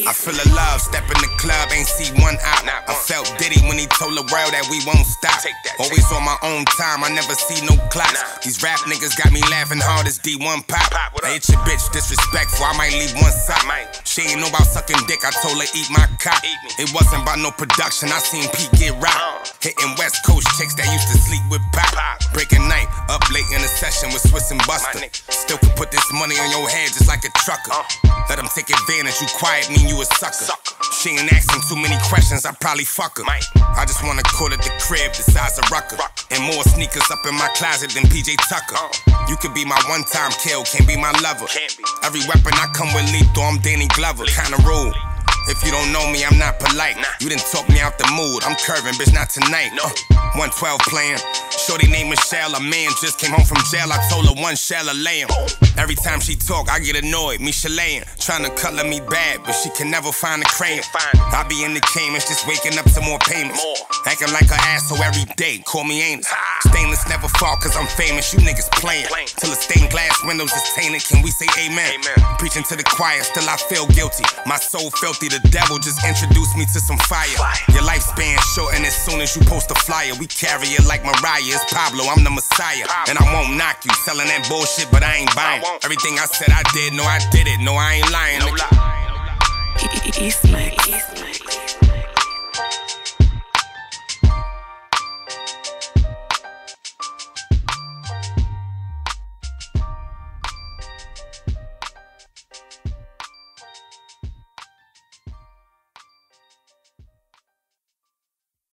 I feel a love, step in the club, ain't see one out. I felt Diddy when he told the world that we won't stop. Always on my own time, I never see no clocks. These rap niggas got me laughing hard as D1 pop. I hit your bitch disrespectful, I might leave one sock. She ain't know about sucking dick, I told her eat my cock. It wasn't about no production, I seen Pete get rocked. Hitting West Coast chicks that used to sleep with Pop. Breaking night, up late in the session with Swiss and Buster. Still can put this money on your head just like a trucker. Let them take advantage, you quiet mean you a sucker. She ain't asking too many questions, I probably fuck her. I just wanna call it the crib, the size of Rucker. And more sneakers up in my closet than PJ Tucker. You could be my one-time kill, can't be my lover. Every weapon I come with lethal, I'm Danny Glover. Kinda rude. If you don't know me, I'm not polite. You done talk me out the mood, I'm curving, bitch, not tonight. 112 playing. Shorty named Michelle, a man just came home from jail. I told her one shell a lamb. Every time she talk, I get annoyed. Michelaine, tryna color me bad, but she can never find a crayon. I be in the Caymans, just waking up to more payments. Acting like an asshole every day, call me anus. Stainless never fall, cause I'm famous, you niggas playing. Till the stained glass windows is tainted, can we say amen? Preaching to the choir, still I feel guilty. My soul filthy, the devil just introduced me to some fire. Your lifespan shortened as soon as you post a flyer. We carry it like Mariah, it's Pablo, I'm the Messiah. And I won't knock you, selling that bullshit, but I ain't buying. Everything I said I did, no I did it, no I ain't lying. East Mix.